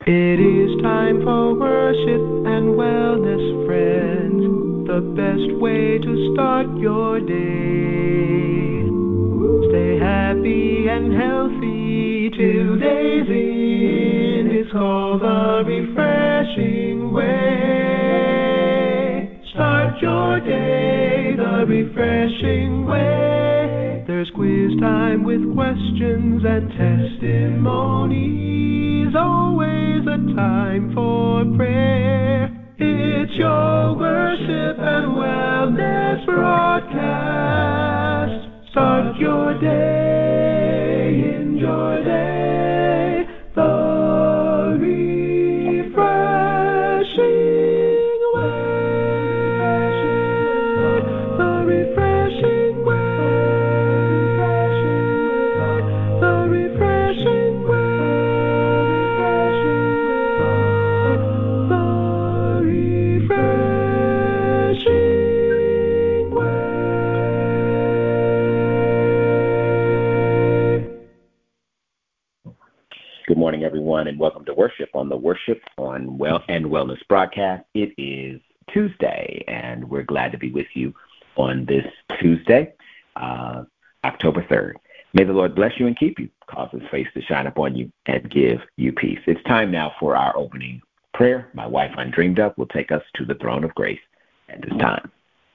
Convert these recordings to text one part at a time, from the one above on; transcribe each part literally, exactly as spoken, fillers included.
It is time for worship and wellness, friends. The best way to start your day. Stay happy and healthy till day's end. It's called the refreshing way. Start your day the refreshing way. There's quiz time with questions and testimonies. Always a time for prayer. It's your worship and wellness broadcast. Start your day, enjoy day, the refreshing way, the refreshing way, the refreshing way, the refreshing way. Good morning, everyone, and welcome to Worship on the Worship on Well and Wellness broadcast. It is Tuesday, and we're glad to be with you on this Tuesday, uh, October third. May the Lord bless you and keep you, cause his face to shine upon you, and give you peace. It's time now for our opening prayer. My wife, Undreamed Up, will take us to the throne of grace at this time.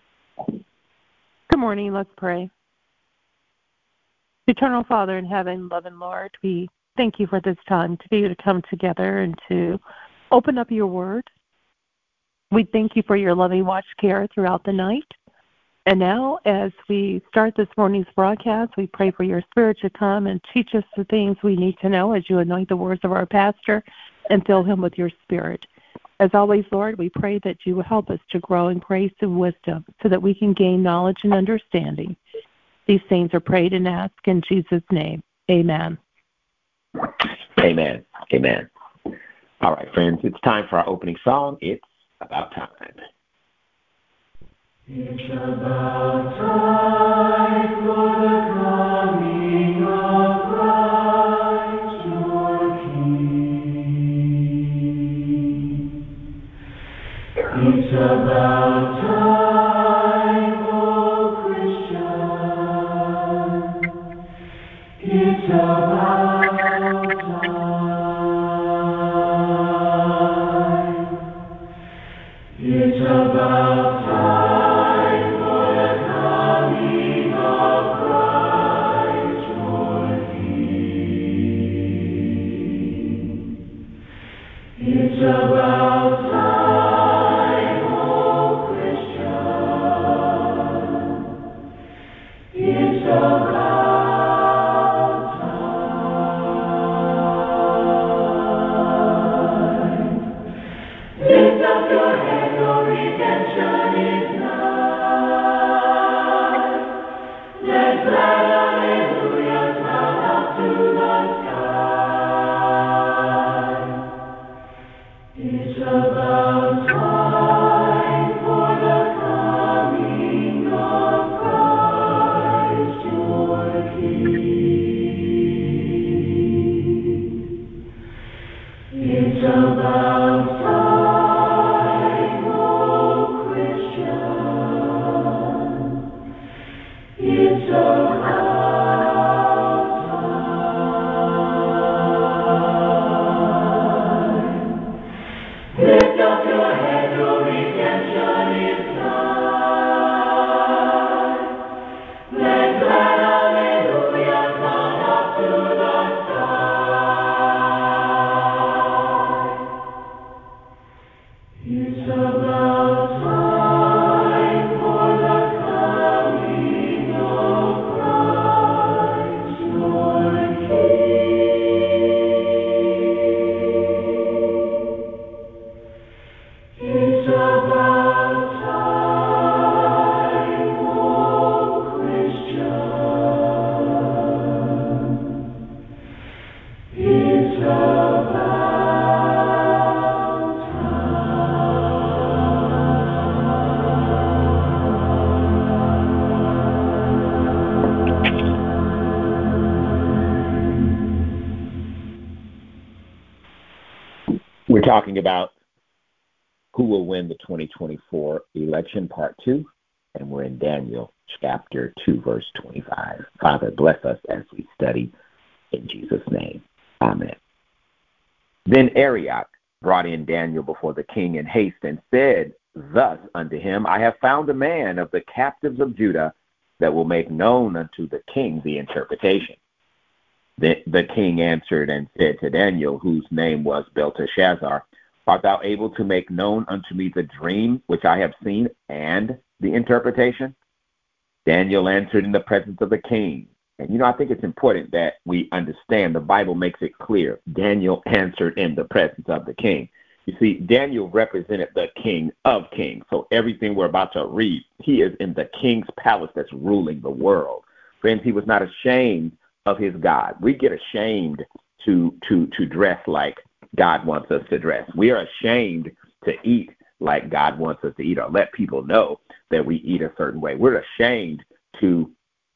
Good morning. Let's pray. Eternal Father in heaven, loving Lord, we thank you for this time to be able to come together and to open up your word. We thank you for your loving watch care throughout the night. And now, as we start this morning's broadcast, we pray for your Spirit to come and teach us the things we need to know as you anoint the words of our pastor and fill him with your Spirit. As always, Lord, we pray that you will help us to grow in grace and wisdom so that we can gain knowledge and understanding. These things are prayed and asked in Jesus' name. Amen. Amen. Amen. All right, friends, it's time for our opening song. It's about time. It's about time for the coming of Christ your King. It's about time, oh Christian. It's about time. It's about time for the talking about who will win the twenty twenty-four election, part two, and we're in Daniel chapter two, verse twenty-five. Father, bless us as we study in Jesus' name. Amen. Then Arioch brought in Daniel before the king in haste and said thus unto him, I have found a man of the captives of Judah that will make known unto the king the interpretation. The, the king answered and said to Daniel, whose name was Belteshazzar, art thou able to make known unto me the dream which I have seen and the interpretation? Daniel answered in the presence of the king. And, you know, I think it's important that we understand the Bible makes it clear. Daniel answered in the presence of the king. You see, Daniel represented the king of kings. So everything we're about to read, he is in the king's palace that's ruling the world. Friends, he was not ashamed of his God. We get ashamed to to to dress like God wants us to dress. We are ashamed to eat like God wants us to eat, or let people know that we eat a certain way. We're ashamed to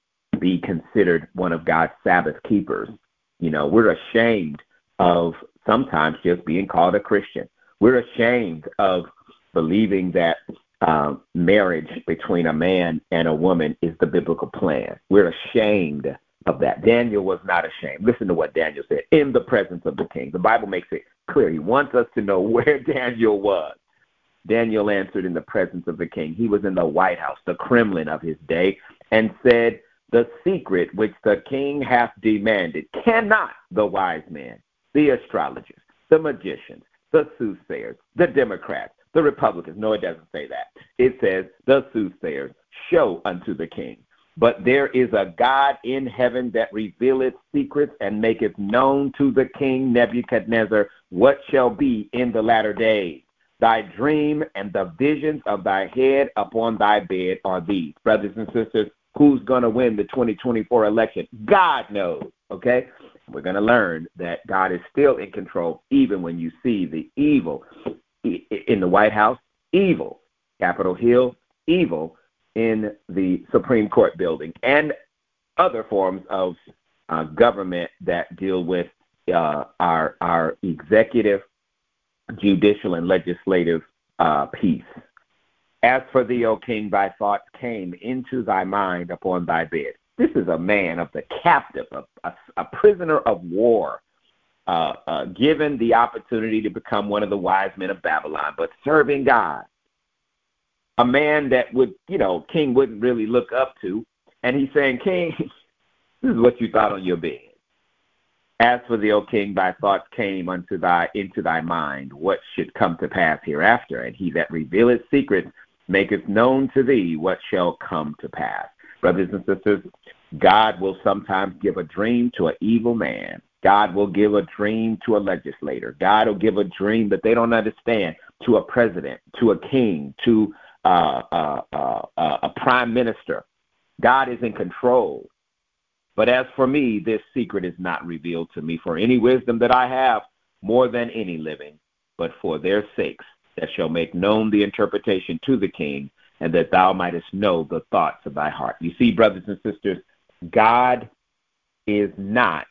be considered one of God's Sabbath keepers. You know, we're ashamed of sometimes just being called a Christian. We're ashamed of believing that uh, marriage between a man and a woman is the biblical plan. We're ashamed of that. Daniel was not ashamed. Listen to what Daniel said in the presence of the king. The Bible makes it clear. He wants us to know where Daniel was. Daniel answered in the presence of the king. He was in the White House, the Kremlin of his day, and said, the secret which the king hath demanded cannot the wise men, the astrologers, the magicians, the soothsayers, the Democrats, the Republicans. No, it doesn't say that. It says the soothsayers show unto the king. But there is a God in heaven that revealeth secrets and maketh known to the king Nebuchadnezzar what shall be in the latter days. Thy dream and the visions of thy head upon thy bed are these. Brothers and sisters, who's going to win the twenty twenty-four election? God knows, okay? We're going to learn that God is still in control even when you see the evil in the White House, evil, Capitol Hill, evil in the Supreme Court building, and other forms of uh, government that deal with uh, our our executive, judicial, and legislative uh, piece. As for thee, O king, thy thoughts came into thy mind upon thy bed. This is a man of the captive, a, a, a prisoner of war, uh, uh, given the opportunity to become one of the wise men of Babylon, but serving God. A man that would, you know, king wouldn't really look up to. And he's saying, king, this is what you thought on your bed. As for thee, O king, thy thoughts came unto thy into thy mind, what should come to pass hereafter. And he that revealeth secrets maketh known to thee what shall come to pass. Brothers and sisters, God will sometimes give a dream to an evil man. God will give a dream to a legislator. God will give a dream that they don't understand to a president, to a king, to uh, uh, uh, uh, a prime minister. God is in control. But as for me, this secret is not revealed to me for any wisdom that I have more than any living, but for their sakes that shall make known the interpretation to the king, and that thou mightest know the thoughts of thy heart. You see, brothers and sisters, God is not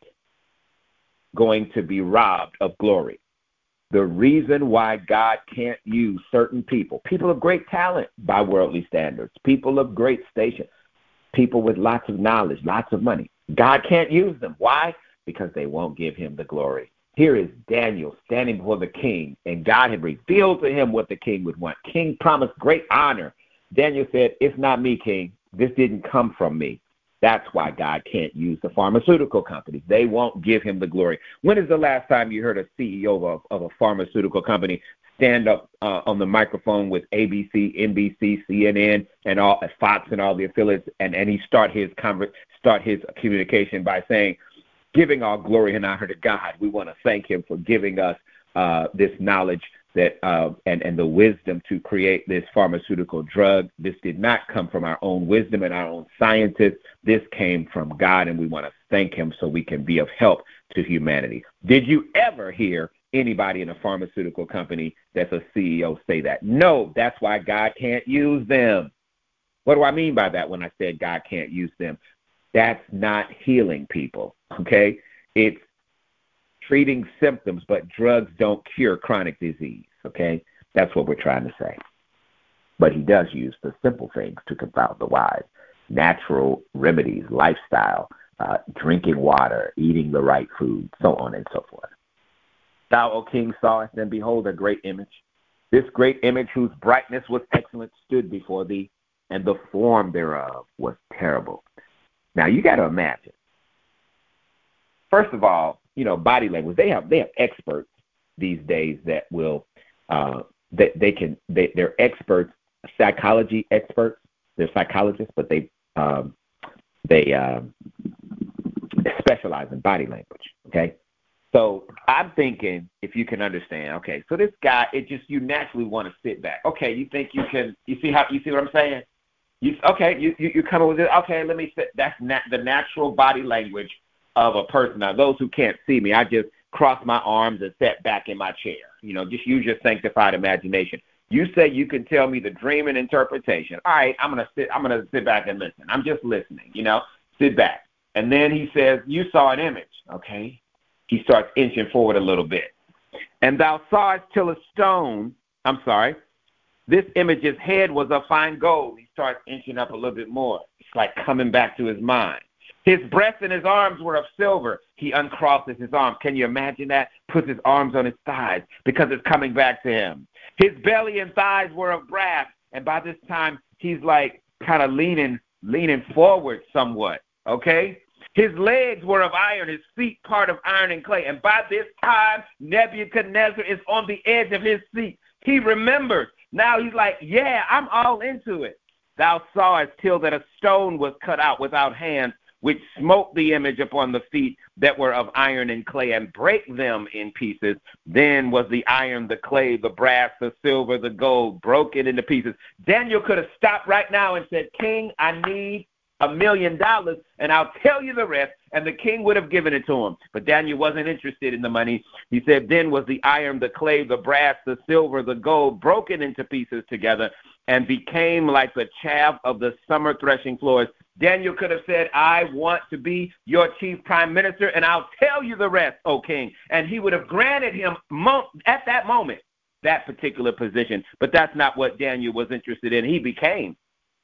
going to be robbed of glory. The reason why God can't use certain people, people of great talent by worldly standards, people of great station, people with lots of knowledge, lots of money, God can't use them. Why? Because they won't give him the glory. Here is Daniel standing before the king, and God had revealed to him what the king would want. King promised great honor. Daniel said, it's not me, king. This didn't come from me. That's why God can't use the pharmaceutical companies. They won't give him the glory. When is the last time you heard a C E O of a, of a pharmaceutical company stand up uh, on the microphone with A B C, N B C, C N N, and all Fox and all the affiliates, and, and he start his conver- start his communication by saying, giving all glory and honor to God. We want to thank him for giving us uh, this knowledge that uh, and, and the wisdom to create this pharmaceutical drug. This did not come from our own wisdom and our own scientists. This came from God, and we want to thank him so we can be of help to humanity. Did you ever hear anybody in a pharmaceutical company that's a C E O say that? No, that's why God can't use them. What do I mean by that when I said God can't use them? That's not healing people, okay? It's treating symptoms, but drugs don't cure chronic disease, okay? That's what we're trying to say. But he does use the simple things to confound the wise. Natural remedies, lifestyle, uh, drinking water, eating the right food, so on and so forth. Thou, O king, sawest, and behold, a great image. This great image, whose brightness was excellent, stood before thee, and the form thereof was terrible. Now, you got to imagine. First of all, you know, body language. They have they have experts these days that will uh, that they can they, they're experts, psychology experts. They're psychologists, but they um, they um, specialize in body language. Okay, so I'm thinking if you can understand. Okay, so this guy, it just you naturally want to sit back. Okay, you think you can? You see how you see what I'm saying? You okay? You you you come up with it. Okay, let me sit. That's nat- the natural body language of a person. Now, those who can't see me, I just cross my arms and sit back in my chair. You know, just use your sanctified imagination. You say you can tell me the dream and interpretation. All right, I'm gonna sit. I'm gonna sit back and listen. I'm just listening. You know, sit back. And then he says, "You saw an image." Okay. He starts inching forward a little bit. And thou sawest till a stone. I'm sorry. This image's head was of fine gold. He starts inching up a little bit more. It's like coming back to his mind. His breast and his arms were of silver. He uncrosses his arms. Can you imagine that? Puts his arms on his thighs because it's coming back to him. His belly and thighs were of brass. And by this time, he's like kind of leaning, leaning forward somewhat. Okay? His legs were of iron, his feet part of iron and clay. And by this time, Nebuchadnezzar is on the edge of his seat. He remembers. Now he's like, yeah, I'm all into it. Thou sawest till that a stone was cut out without hands, which smote the image upon the feet that were of iron and clay, and brake them in pieces. Then was the iron, the clay, the brass, the silver, the gold, broken into pieces. Daniel could have stopped right now and said, King, I need a million dollars, and I'll tell you the rest, and the king would have given it to him. But Daniel wasn't interested in the money. He said, then was the iron, the clay, the brass, the silver, the gold, broken into pieces together, and became like the chaff of the summer threshing floors. Daniel could have said, I want to be your chief prime minister, and I'll tell you the rest, O king. And he would have granted him mo- at that moment that particular position. But that's not what Daniel was interested in. He became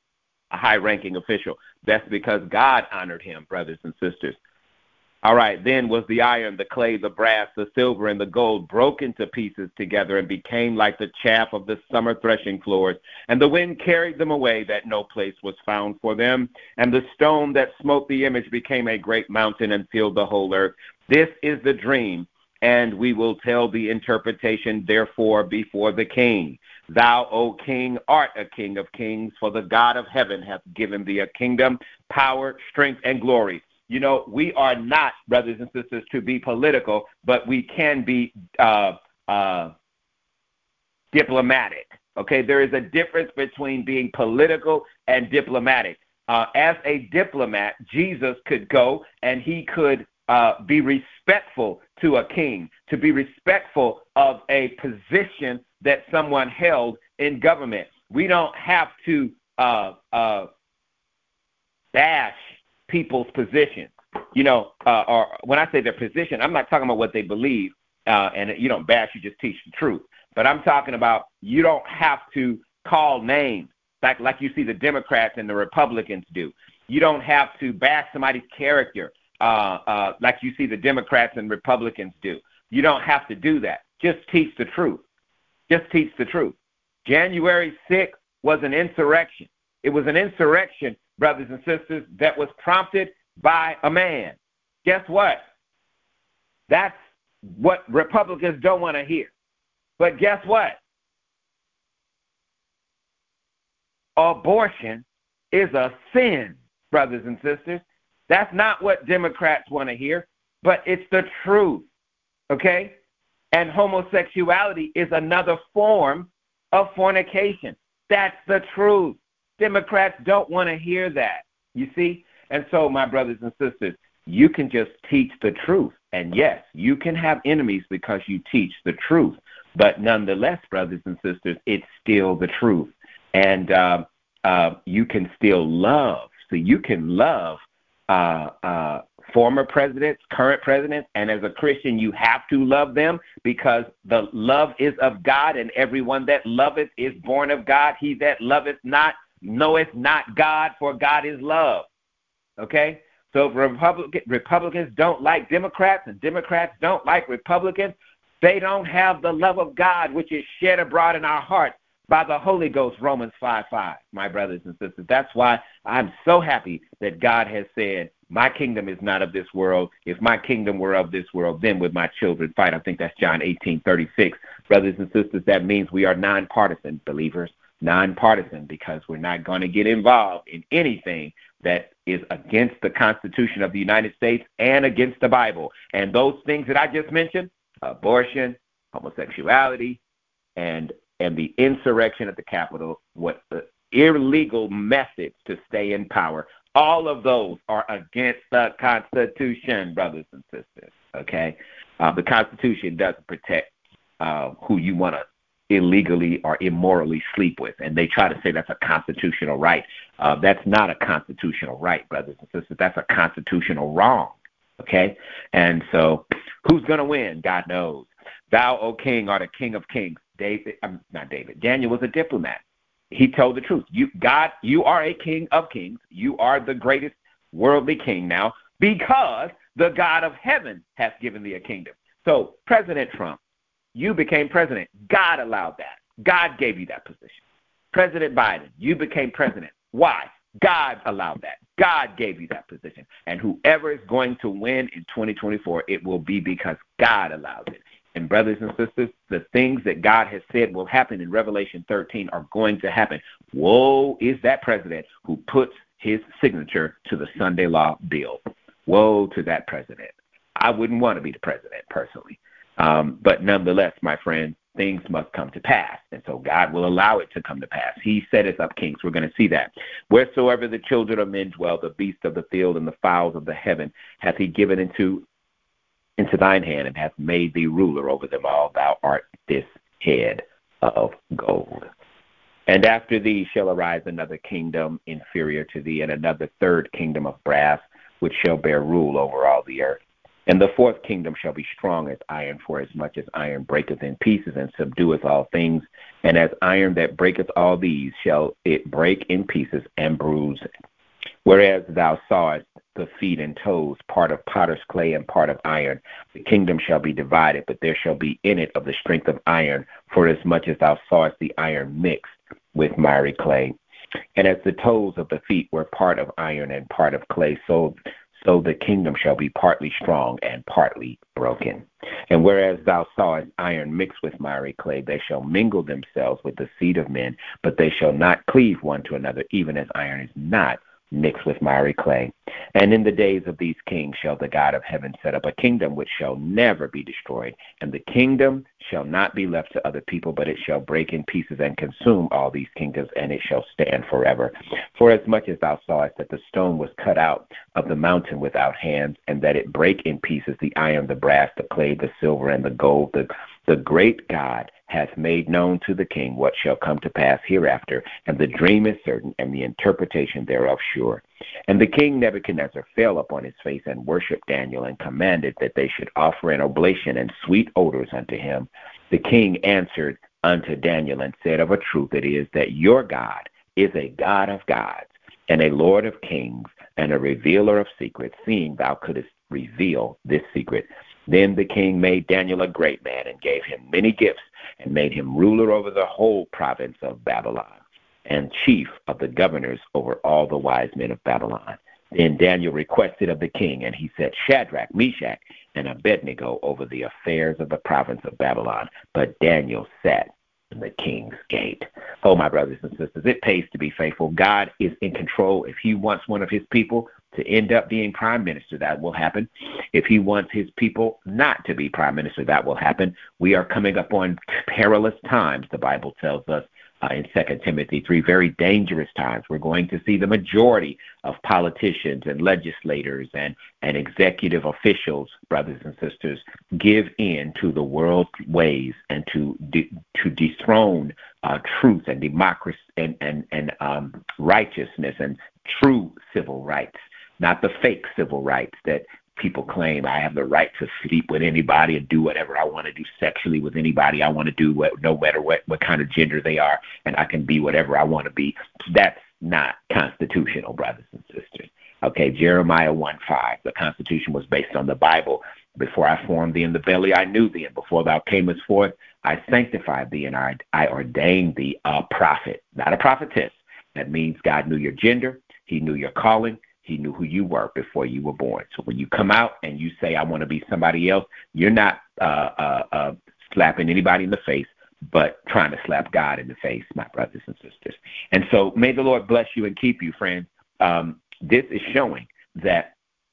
a high-ranking official. That's because God honored him, brothers and sisters. All right, then was the iron, the clay, the brass, the silver, and the gold broken to pieces together and became like the chaff of the summer threshing floors. And the wind carried them away, that no place was found for them. And the stone that smote the image became a great mountain and filled the whole earth. This is the dream, and we will tell the interpretation, therefore, before the king. Thou, O king, art a king of kings, for the God of heaven hath given thee a kingdom, power, strength, and glory. You know, we are not, brothers and sisters, to be political, but we can be uh, uh, diplomatic. Okay, there is a difference between being political and diplomatic. Uh, as a diplomat, Jesus could go and he could uh, be respectful to a king, to be respectful of a position that someone held in government. We don't have to uh, uh, bash people's positions. You know, uh, or when I say their position, I'm not talking about what they believe, uh, and you don't bash, you just teach the truth. But I'm talking about you don't have to call names like, like you see the Democrats and the Republicans do. You don't have to bash somebody's character uh, uh, like you see the Democrats and Republicans do. You don't have to do that. Just teach the truth. Just teach the truth. January sixth was an insurrection. It was an insurrection, brothers and sisters, that was prompted by a man. Guess what? That's what Republicans don't want to hear. But guess what? Abortion is a sin, brothers and sisters. That's not what Democrats want to hear, but it's the truth, okay? And homosexuality is another form of fornication. That's the truth. Democrats don't want to hear that, you see? And so, my brothers and sisters, you can just teach the truth. And yes, you can have enemies because you teach the truth. But nonetheless, brothers and sisters, it's still the truth. And uh, uh, you can still love. So you can love uh, uh, former presidents, current presidents, and as a Christian, you have to love them because the love is of God, and everyone that loveth is born of God. He that loveth not knoweth not God, for God is love. Okay? So if Republican, Republicans don't like Democrats and Democrats don't like Republicans, they don't have the love of God, which is shed abroad in our hearts by the Holy Ghost, Romans five five, my brothers and sisters. That's why I'm so happy that God has said, my kingdom is not of this world. If my kingdom were of this world, then would my children fight. I think that's John eighteen thirty-six. Brothers and sisters, that means we are nonpartisan believers, nonpartisan, because we're not going to get involved in anything that is against the Constitution of the United States and against the Bible. And those things that I just mentioned, abortion, homosexuality, and and the insurrection at the Capitol, what the illegal methods to stay in power, all of those are against the Constitution, brothers and sisters, okay? Uh, the Constitution doesn't protect uh, who you want to illegally or immorally sleep with, and they try to say that's a constitutional right. Uh, that's not a constitutional right, brothers and sisters. That's a constitutional wrong, okay? And so who's going to win? God knows. Thou, O king, art a king of kings. David, um, not David, Daniel was a diplomat. He told the truth. You, God, you are a king of kings. You are the greatest worldly king now because the God of heaven has given thee a kingdom. So President Trump, you became president. God allowed that. God gave you that position. President Biden, you became president. Why? God allowed that. God gave you that position. And whoever is going to win in twenty twenty-four, it will be because God allowed it. And brothers and sisters, the things that God has said will happen in Revelation thirteen are going to happen. Woe is that president who puts his signature to the Sunday law bill. Woe to that president. I wouldn't want to be the president personally. Um, but nonetheless, my friends, things must come to pass. And so God will allow it to come to pass. He setteth up kings. We're going to see that. Wheresoever the children of men dwell, the beasts of the field and the fowls of the heaven hath he given into into thine hand, and hath made thee ruler over them all. Thou art this head of gold. And after thee shall arise another kingdom inferior to thee, and another third kingdom of brass, which shall bear rule over all the earth. And the fourth kingdom shall be strong as iron, for as much as iron breaketh in pieces and subdueth all things. And as iron that breaketh all these shall it break in pieces and bruise. Whereas thou sawest the feet and toes, part of potter's clay and part of iron, the kingdom shall be divided, but there shall be in it of the strength of iron, for as much as thou sawest the iron mixed with miry clay. And as the toes of the feet were part of iron and part of clay, so so the kingdom shall be partly strong and partly broken. And whereas thou sawest iron mixed with miry clay, they shall mingle themselves with the seed of men, but they shall not cleave one to another, even as iron is not mixed with miry clay. And in the days of these kings shall the God of heaven set up a kingdom which shall never be destroyed. And the kingdom shall not be left to other people, but it shall break in pieces and consume all these kingdoms, and it shall stand forever. For as much as thou sawest that the stone was cut out of the mountain without hands, and that it break in pieces the iron, the brass, the clay, the silver, and the gold, the, the great God hath made known to the king what shall come to pass hereafter, and the dream is certain, and the interpretation thereof sure. And the king Nebuchadnezzar fell upon his face and worshipped Daniel, and commanded that they should offer an oblation and sweet odors unto him. The king answered unto Daniel and said, of a truth it is that your God is a God of gods, and a Lord of kings, and a revealer of secrets, seeing thou couldest reveal this secret. Then the king made Daniel a great man, and gave him many gifts, and made him ruler over the whole province of Babylon, and chief of the governors over all the wise men of Babylon. Then Daniel requested of the king, and he set Shadrach, Meshach, and Abednego over the affairs of the province of Babylon. But Daniel sat in the king's gate. Oh, my brothers and sisters, it pays to be faithful. God is in control. If he wants one of his people to end up being prime minister, that will happen. If he wants his people not to be prime minister, that will happen. We are coming up on perilous times, the Bible tells us uh, in Second Timothy three, very dangerous times. We're going to see the majority of politicians and legislators and, and executive officials, brothers and sisters, give in to the world's ways and to de- to dethrone uh, truth and democracy and, and, and um, righteousness and true civil rights. Not the fake civil rights that people claim I have the right to sleep with anybody and do whatever I want to do sexually with anybody I want to do, what, no matter what, what kind of gender they are, and I can be whatever I want to be. That's not constitutional, brothers and sisters. Okay, Jeremiah one five, the Constitution was based on the Bible. Before I formed thee in the belly, I knew thee, and before thou camest forth, I sanctified thee, and I, I ordained thee a prophet, not a prophetess. That means God knew your gender, he knew your calling, he knew who you were before you were born. So when you come out and you say, I want to be somebody else, you're not uh, uh, uh, slapping anybody in the face, but trying to slap God in the face, my brothers and sisters. And so may the Lord bless you and keep you, friends. Um, this is showing that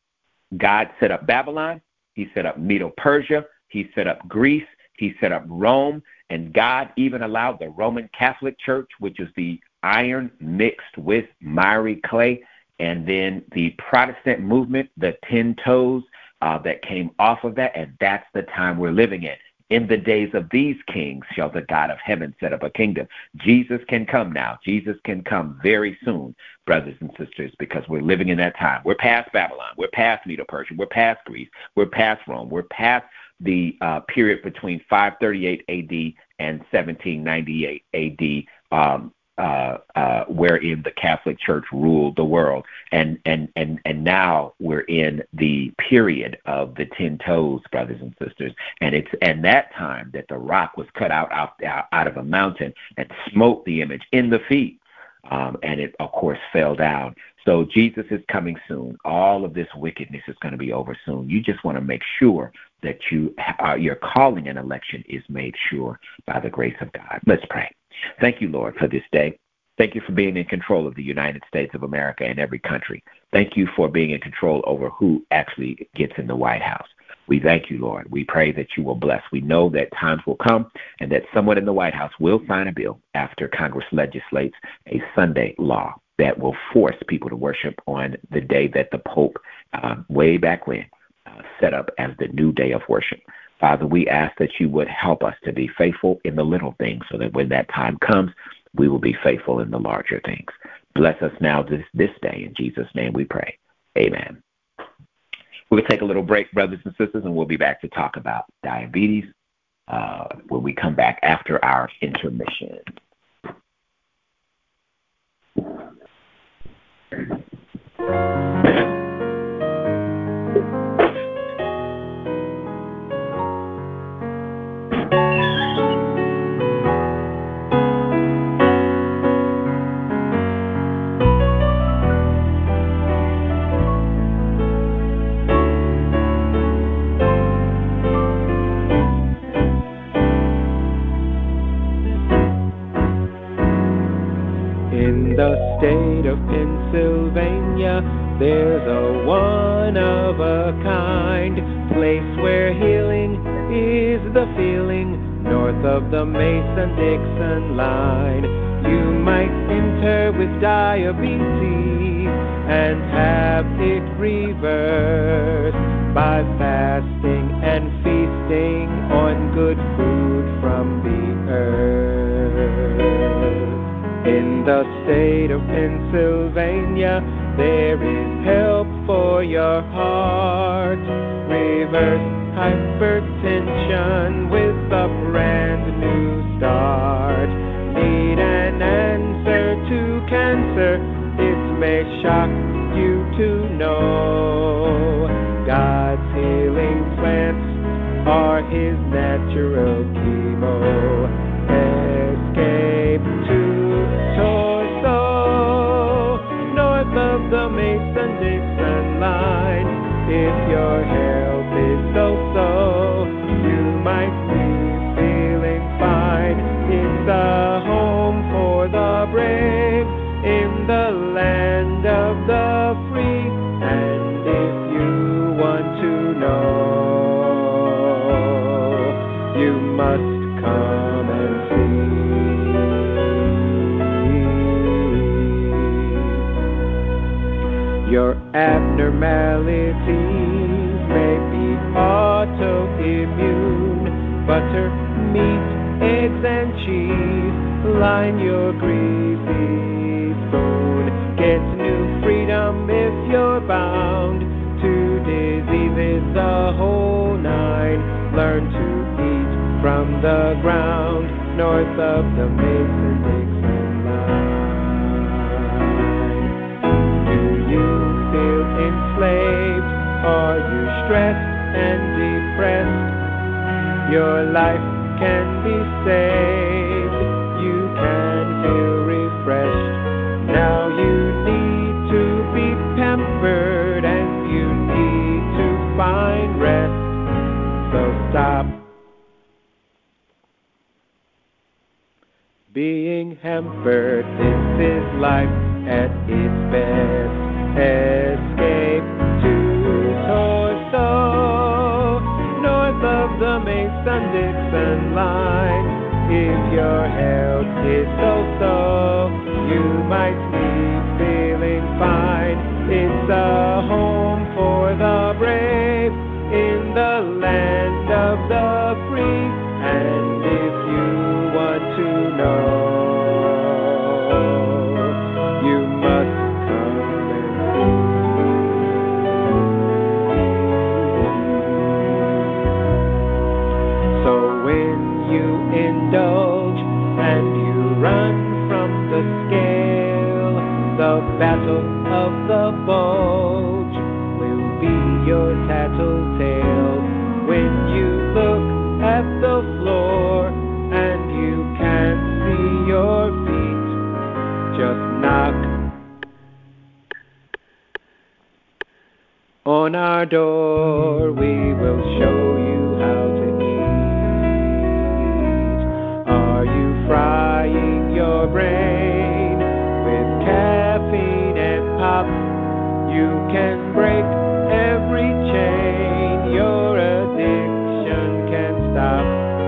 God set up Babylon, he set up Medo-Persia, he set up Greece, he set up Rome, and God even allowed the Roman Catholic Church, which is the iron mixed with miry clay, and then the Protestant movement, the ten toes uh, that came off of that, and that's the time we're living in. In the days of these kings shall the God of heaven set up a kingdom. Jesus can come now. Jesus can come very soon, brothers and sisters, because we're living in that time. We're past Babylon. We're past Medo-Persia. We're past Greece. We're past Rome. We're past the uh, period between five thirty-eight A D and seventeen ninety-eight A D, um, Uh, uh, wherein the Catholic Church ruled the world, and and and and now we're in the period of the ten toes, brothers and sisters, and it's and that time that the rock was cut out out, out of a mountain and smote the image in the feet, um, and it of course fell down. So Jesus is coming soon. All of this wickedness is going to be over soon. You just want to make sure that you uh, your calling and election is made sure by the grace of God. Let's pray. Thank you, Lord, for this day. Thank you for being in control of the United States of America and every country. Thank you for being in control over who actually gets in the White House. We thank you, Lord. We pray that you will bless. We know that times will come and that someone in the White House will sign a bill after Congress legislates a Sunday law that will force people to worship on the day that the Pope, uh, way back when, uh, set up as the new day of worship. Father, we ask that you would help us to be faithful in the little things so that when that time comes, we will be faithful in the larger things. Bless us now this, this day. In Jesus' name we pray. Amen. We'll take a little break, brothers and sisters, and we'll be back to talk about diabetes uh, when we come back after our intermission. In the state of Pennsylvania, there's a one-of-a-kind place where healing is the feeling, north of the Mason-Dixon line. You might enter with diabetes and have it reversed by fasting and feasting on good food from the earth. In the state of Pennsylvania, there is help for your heart. Reverse hypertension with a brand new start. Need an answer to cancer? It may shock you to know God's healing plants are his natural chemo. Escape to Torso, north of the Mason-Dixon line. If your health is so-so, you might be feeling fine. It's a home for the brave in the land of the free. And if you want to know, you must come and see. Your abnormalities may be autoimmune. Butter, meat, eggs, and cheese line your greasy spoon. Get new freedom if you're bound to disease the whole nine. Learn to eat from the ground north of the Mason-Dixon line. Do you feel enslaved? Are you stressed and depressed? Your life can be saved. You can feel refreshed. Now you need to be pampered and you need to find rest. So stop being hampered. This is life at its best. Escape to Torso, north of the Mason-Dixon line. If your health is so-so, you might be feeling fine. It's a home for the brave in the land of the free. And if you want to know, you must come and see. So when you indulge and you run from the scale, the battle of the bulge will be your tattletale. When you look at the floor and you can't see your feet, just knock on our door. We will show you how to eat. Are you frying your brain with caffeine and pop? You can break every chain. Your addiction can stop.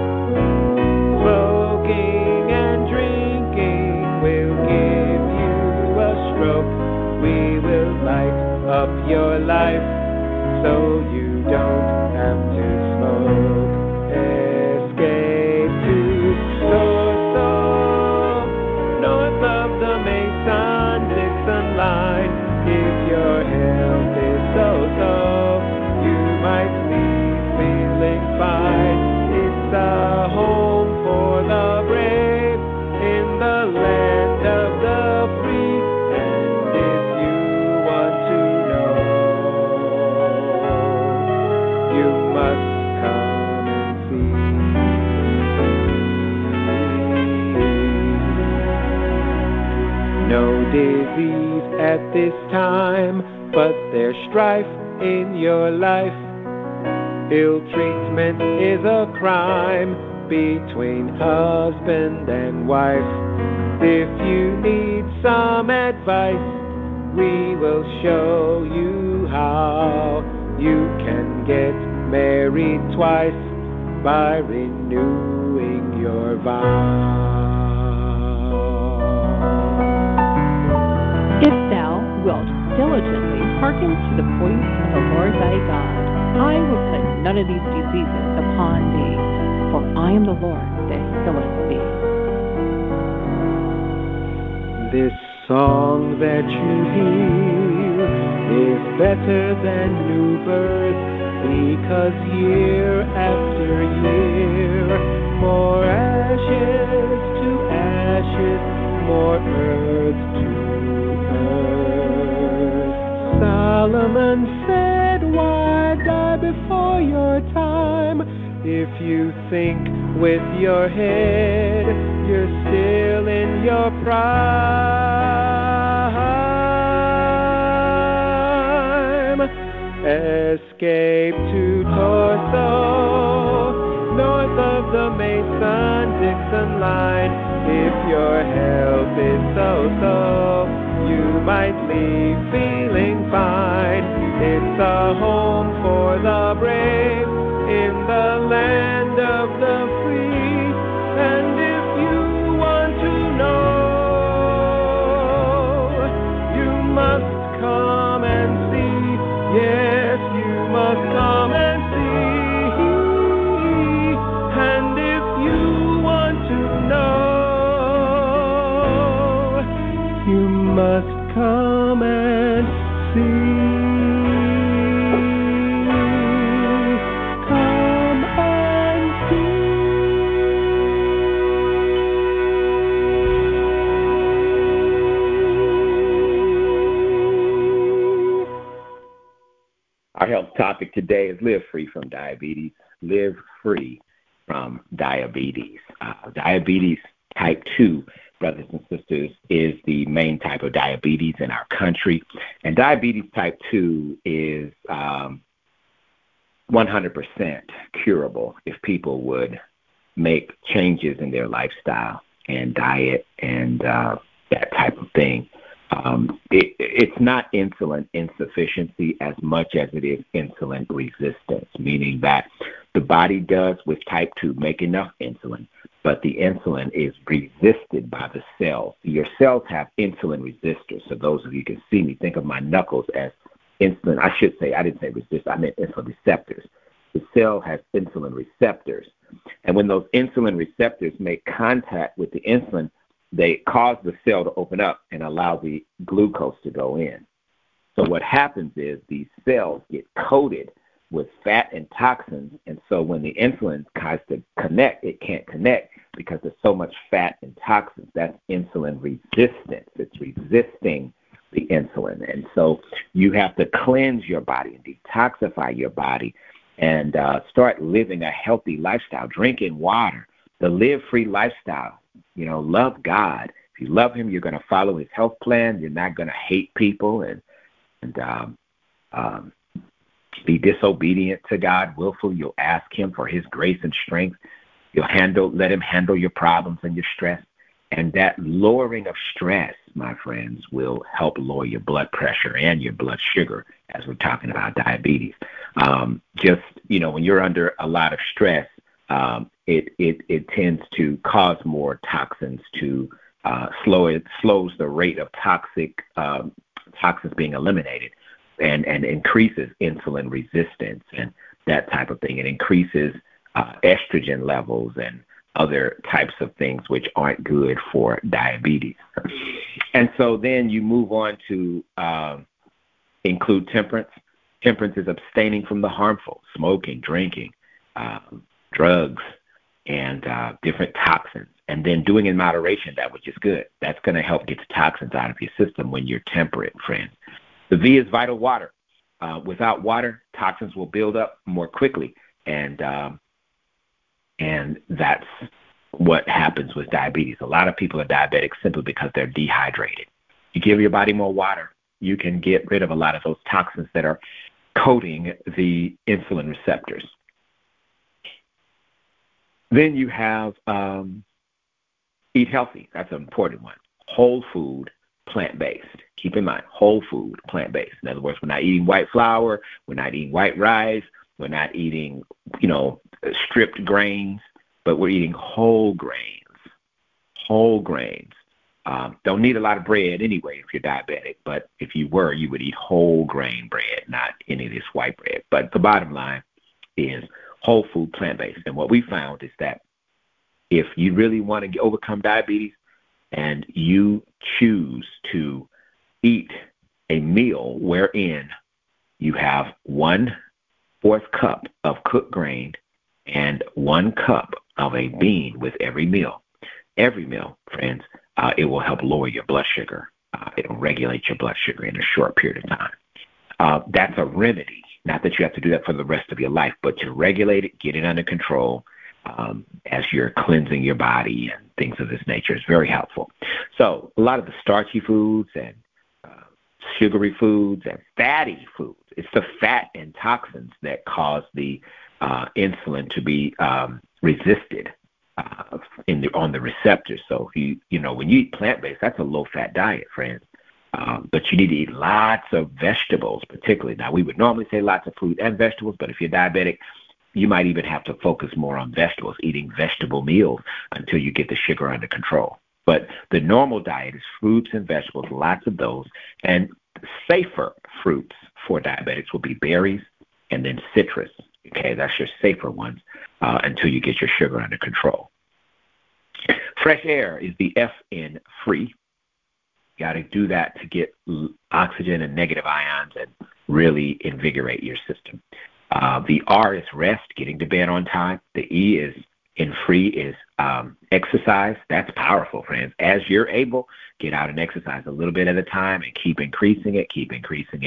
Smoking and drinking will give you a stroke. We will light up your life so you don't have to smoke. Escape to Torso, north of the Mason-Dixon line. If your health is so-so, you might leave feeling fine. It's a home for the brave in the land of the free. And if you want to know, you must come and see. No disease at this time, but there's strife in your life. Ill treatment is a crime between husband and wife. If you need some advice, we will show you how. You can get married twice by renewing your vow. If thou wilt diligently hearken to the voice of the Lord thy God, I will put none of these diseases upon thee, for I am the Lord that healeth thee. This song that you hear is better than new birth, because year after year, more ashes to ashes, more earth to earth. Solomon said, why die before your time? If you think with your head, you're still in your prime. Escape to Torso, north of the Mason-Dixon line. If your health is so-so, you might leave feeling fine. It's a home for the brave in the land of the free. And if you want to know, you must come and see. Yes, you must come and see. And if you want to know, you must come and see. Our health topic today is live free from diabetes. Live free from diabetes. Uh, diabetes type two, brothers and sisters, is the main type of diabetes in our country. And diabetes type two is um, one hundred percent curable if people would make changes in their lifestyle and diet and uh, that type of thing. Um, it, it's not insulin insufficiency as much as it is insulin resistance, meaning that the body does with type two make enough insulin, but the insulin is resisted by the cells. Your cells have insulin resistors. So those of you who can see me, think of my knuckles as insulin. I should say, I didn't say resist, I meant insulin receptors. The cell has insulin receptors. And when those insulin receptors make contact with the insulin, they cause the cell to open up and allow the glucose to go in. So what happens is these cells get coated with fat and toxins, and so when the insulin tries to connect, it can't connect because there's so much fat and toxins. That's insulin resistance. It's resisting the insulin. And so you have to cleanse your body and detoxify your body and uh, start living a healthy lifestyle, drinking water, the live-free lifestyle. You know, love God. If you love him, you're going to follow his health plan. You're not going to hate people and and um, um, be disobedient to God, willful. You'll ask him for his grace and strength. You'll handle, let him handle your problems and your stress. And that lowering of stress, my friends, will help lower your blood pressure and your blood sugar, as we're talking about diabetes. Um, just, you know, when you're under a lot of stress, um, it, it, it tends to cause more toxins to uh, slow it, slows the rate of toxic um, toxins being eliminated and, and increases insulin resistance and that type of thing. It increases uh, estrogen levels and other types of things which aren't good for diabetes. And so then you move on to um, include temperance. Temperance is abstaining from the harmful, smoking, drinking, um, drugs, and uh, different toxins, and then doing in moderation that which is good. That's going to help get the toxins out of your system when you're temperate, friends. The V is vital water. Uh, without water, toxins will build up more quickly, and um, and that's what happens with diabetes. A lot of people are diabetic simply because they're dehydrated. You give your body more water, you can get rid of a lot of those toxins that are coating the insulin receptors. Then you have um, eat healthy. That's an important one. Whole food, plant-based. Keep in mind, whole food, plant-based. In other words, we're not eating white flour, we're not eating white rice, we're not eating, you know, stripped grains, but we're eating whole grains, whole grains. Um, don't need a lot of bread anyway if you're diabetic, but if you were, you would eat whole grain bread, not any of this white bread. But the bottom line is whole food, plant-based. And what we found is that if you really want to overcome diabetes and you choose to eat a meal wherein you have one fourth cup of cooked grain and one cup of a bean with every meal, every meal, friends, uh, it will help lower your blood sugar. Uh, it will regulate your blood sugar in a short period of time. Uh, that's a remedy. Not that you have to do that for the rest of your life, but to regulate it, get it under control um, as you're cleansing your body and things of this nature is very helpful. So a lot of the starchy foods and uh, sugary foods and fatty foods, it's the fat and toxins that cause the uh, insulin to be um, resisted uh, in the, on the receptors. So if you, you know, when you eat plant-based, that's a low-fat diet, friends. Um, but you need to eat lots of vegetables, particularly. Now, we would normally say lots of fruit and vegetables, but if you're diabetic, you might even have to focus more on vegetables, eating vegetable meals until you get the sugar under control. But the normal diet is fruits and vegetables, lots of those. And safer fruits for diabetics will be berries and then citrus. Okay, that's your safer ones uh, until you get your sugar under control. Fresh air is the F in free. Got to do that to get oxygen and negative ions and really invigorate your system. Uh, the R is rest, getting to bed on time. The E is in free is um, exercise. That's powerful, friends. As you're able, get out and exercise a little bit at a time and keep increasing it, keep increasing it.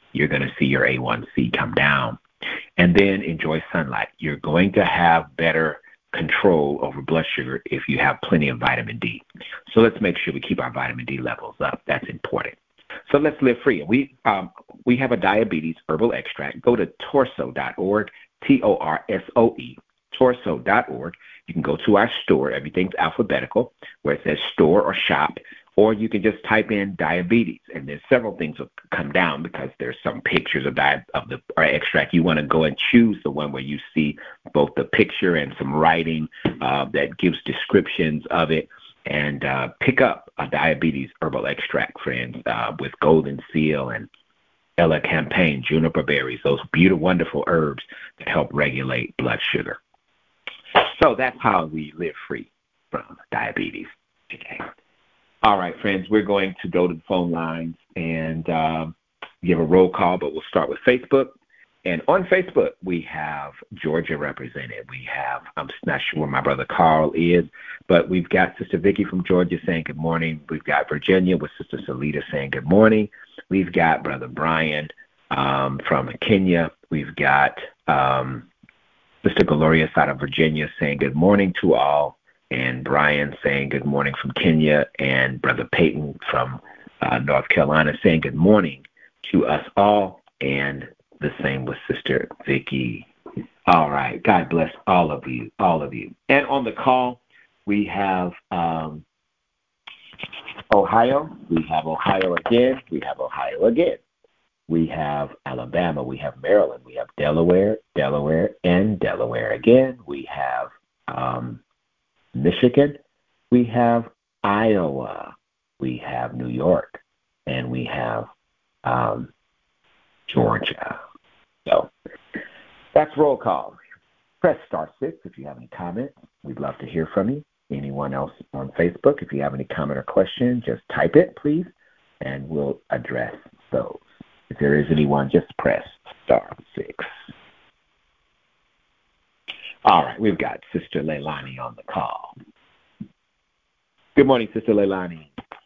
you're going to see your A one C come down. And then enjoy sunlight. You're going to have better control over blood sugar if you have plenty of vitamin D. So let's make sure we keep our vitamin D levels up. That's important. So let's live free. We um, we have a diabetes herbal extract. Go to torso dot org, T O R S O E, torso dot org. You can go to our store. Everything's alphabetical, where it says store or shop, or you can just type in diabetes, and there's several things that come down because there's some pictures of, di- of the or extract. You want to go and choose the one where you see both the picture and some writing uh, that gives descriptions of it, and uh, pick up a diabetes herbal extract, friends, uh, with golden seal and Ella campaign, juniper berries, those beautiful, wonderful herbs that help regulate blood sugar. So that's how we live free from diabetes today. All right, friends, we're going to go to the phone lines and uh, give a roll call, but we'll start with Facebook. And on Facebook, we have Georgia represented. We have, I'm not sure where my brother Carl is, but we've got Sister Vicky from Georgia saying good morning. We've got Virginia with Sister Salita saying good morning. We've got Brother Brian um, from Kenya. We've got um, Sister Gloria out of Virginia saying good morning to all. And Brian saying good morning from Kenya, and Brother Peyton from uh, North Carolina saying good morning to us all, and the same with Sister Vicky. All right. God bless all of you, all of you. And on the call, we have um, Ohio. We have Ohio again. We have Ohio again. We have Alabama. We have Maryland. We have Delaware, Delaware, and Delaware again. We have um, Michigan, we have Iowa, we have New York, and we have um, Georgia. So that's roll call. Press star six if you have any comments. We'd love to hear from you. Anyone else on Facebook, if you have any comment or question, just type it, please, and we'll address those. If there is anyone, just press star six. All right, we've got Sister Leilani on the call. Good morning, Sister Leilani.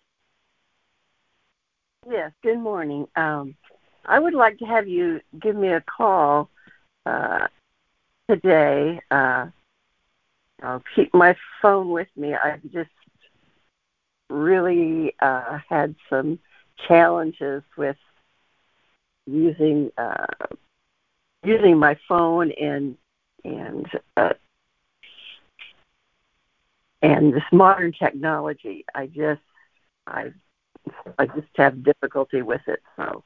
Yes, good morning. Um, I would like to have you give me a call uh, today. Uh, I'll keep my phone with me. I've just really uh, had some challenges with using uh, using my phone and and uh, and this modern technology. I just I I just have difficulty with it. So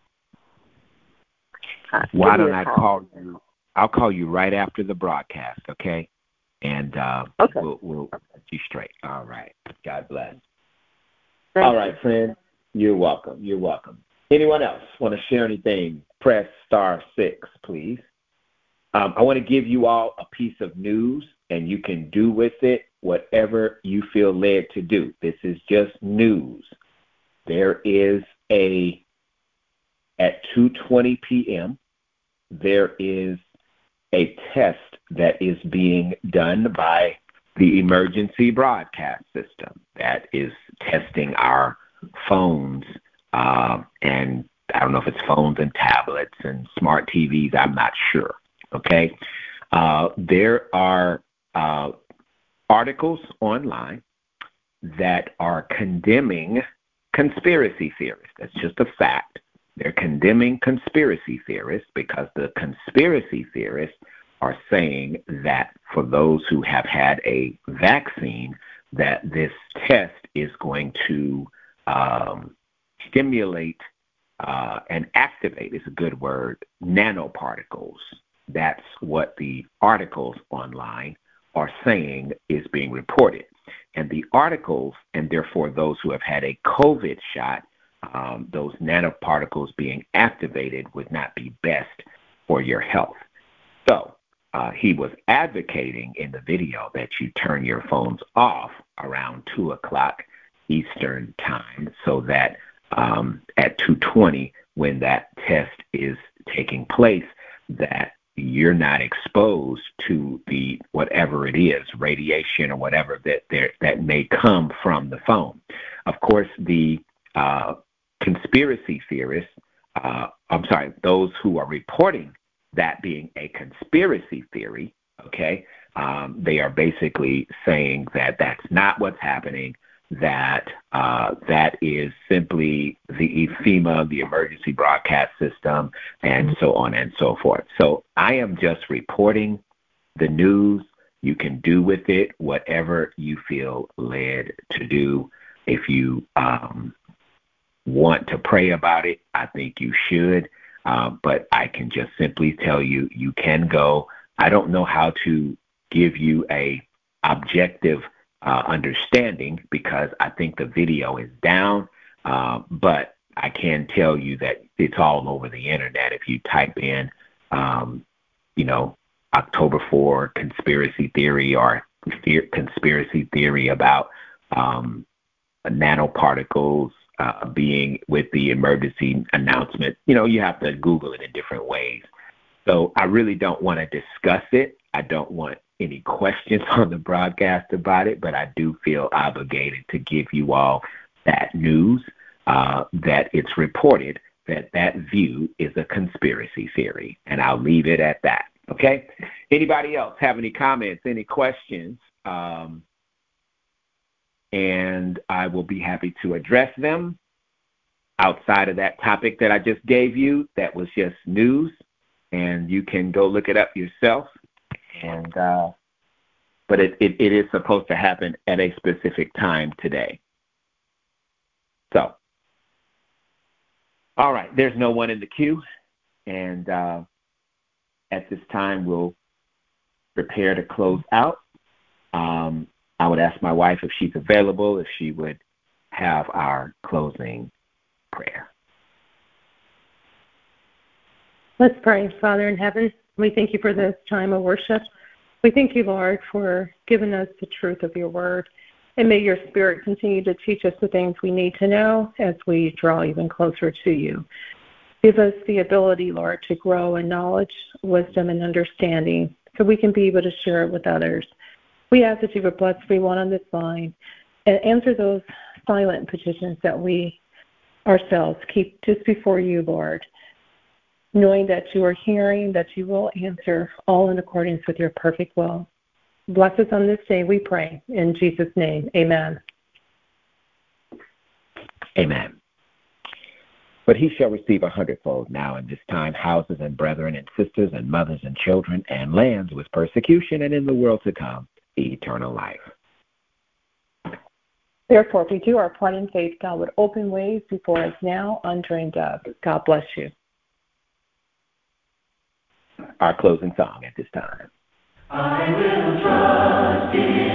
uh, why don't I call you? I'll call you right after the broadcast, okay? And uh, okay. we'll we'll get you straight. All right. God bless. Thank All you. right, friend. You're welcome. You're welcome. Anyone else want to share anything? Press star six, please. Um, I want to give you all a piece of news, and you can do with it whatever you feel led to do. This is just news. There is a, at two twenty p.m., there is a test that is being done by the emergency broadcast system that is testing our phones uh, and I don't know if it's phones and tablets and smart T Vs. I'm not sure. Okay, uh, there are uh, articles online that are condemning conspiracy theorists. That's just a fact. They're condemning conspiracy theorists because the conspiracy theorists are saying that for those who have had a vaccine, that this test is going to um, stimulate uh, and activate, is a good word, nanoparticles. That's what the articles online are saying is being reported. And the articles, and therefore those who have had a COVID shot, um, those nanoparticles being activated would not be best for your health. So uh, he was advocating in the video that you turn your phones off around two o'clock Eastern time so that um, at two twenty, when that test is taking place, that you're not exposed to the whatever it is, radiation or whatever that there that may come from the phone. Of course, the uh, conspiracy theorists uh, I'm sorry, those who are reporting that being a conspiracy theory, okay, um, they are basically saying that that's not what's happening, that uh, that is simply the E F E M A, the emergency broadcast system, and so on and so forth. So I am just reporting the news. You can do with it whatever you feel led to do. If you um, want to pray about it, I think you should. Uh, but I can just simply tell you, you can go. I don't know how to give you a objective uh, understanding because I think the video is down, uh, but I can tell you that it's all over the internet. If you type in, um, you know, October fourth conspiracy theory or conspiracy theory about um, nanoparticles uh, being with the emergency announcement, you know, you have to Google it in different ways. So I really don't want to discuss it. I don't want any questions on the broadcast about it, but I do feel obligated to give you all that news, uh, that it's reported that that view is a conspiracy theory, and I'll leave it at that. Okay? Anybody else have any comments, any questions? Um, and I will be happy to address them outside of that topic that I just gave you. That was just news, and you can go look it up yourself. And uh, but it, it, it is supposed to happen at a specific time today. So, all right, there's no one in the queue, and uh, at this time we'll prepare to close out. Um, I would ask my wife if she's available, if she would have our closing prayer. Let's pray. Father in heaven, we thank you for this time of worship. We thank you, Lord, for giving us the truth of your word. And may your Spirit continue to teach us the things we need to know as we draw even closer to you. Give us the ability, Lord, to grow in knowledge, wisdom, and understanding so we can be able to share it with others. We ask that you would bless everyone on this line and answer those silent petitions that we ourselves keep just before you, Lord, knowing that you are hearing, that you will answer all in accordance with your perfect will. Bless us on this day, we pray. In Jesus' name, amen. Amen. But he shall receive a hundredfold now in this time houses and brethren and sisters and mothers and children and lands with persecution, and in the world to come eternal life. Therefore, if we do our part in faith, God would open ways before us now, undreamed of. God bless you. Our closing song at this time. I will trust in